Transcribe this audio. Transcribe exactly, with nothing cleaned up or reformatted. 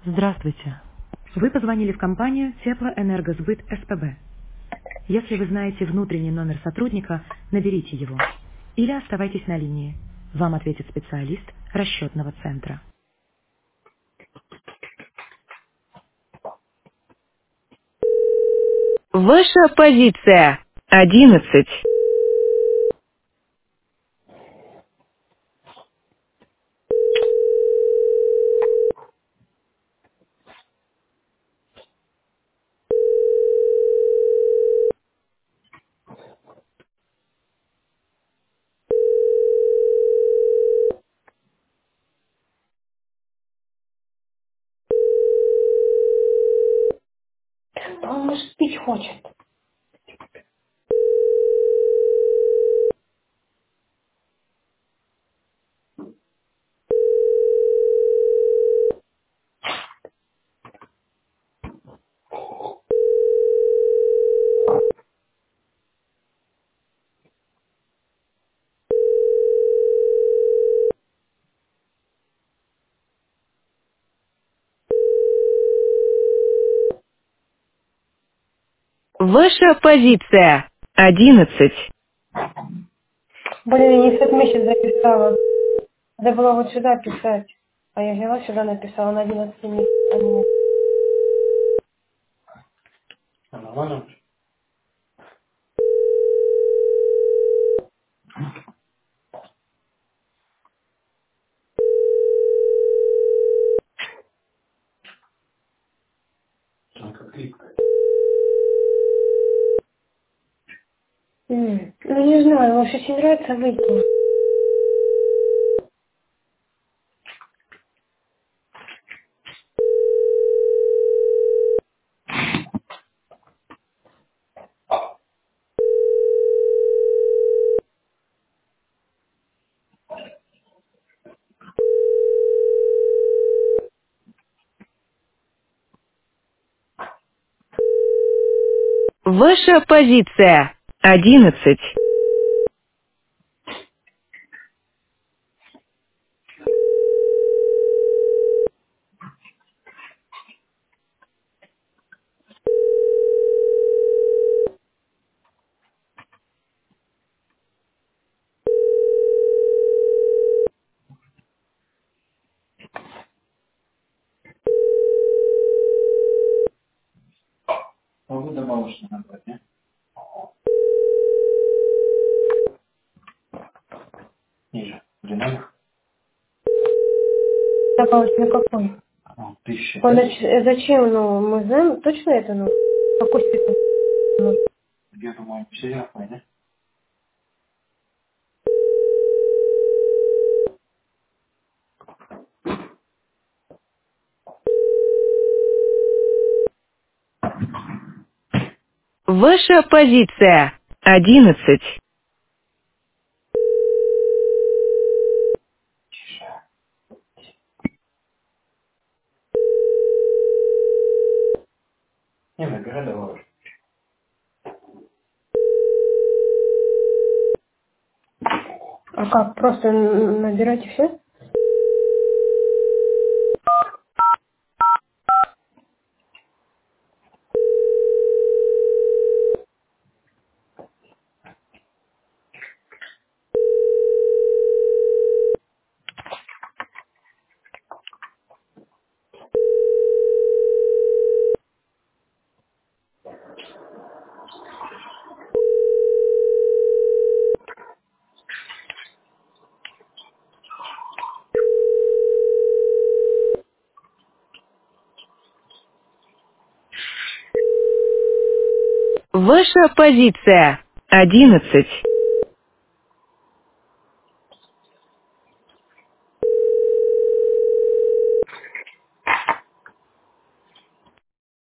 Здравствуйте. Вы позвонили в компанию Теплоэнергосбыт СПБ. Если вы знаете внутренний номер сотрудника, наберите его. Или оставайтесь на линии. Вам ответит специалист расчетного центра. Ваша позиция. Одиннадцать. Он, может, пить хочет. Ваша позиция. Одиннадцать. Блин, я не в тот месяц записала. Надо было вот сюда писать. А я взяла сюда, написала на одиннадцать месяцев. а нет. М, Ну, не знаю, может, если нравится, выйти. Ваша позиция. Одиннадцать. Добавить на какой? Он нач- э, Зачем? Ну, мы знаем точно это, ну, какой список? Ну, Ваша позиция. Одиннадцать. А как? Просто н- набирать и все? Ваша позиция. Одиннадцать.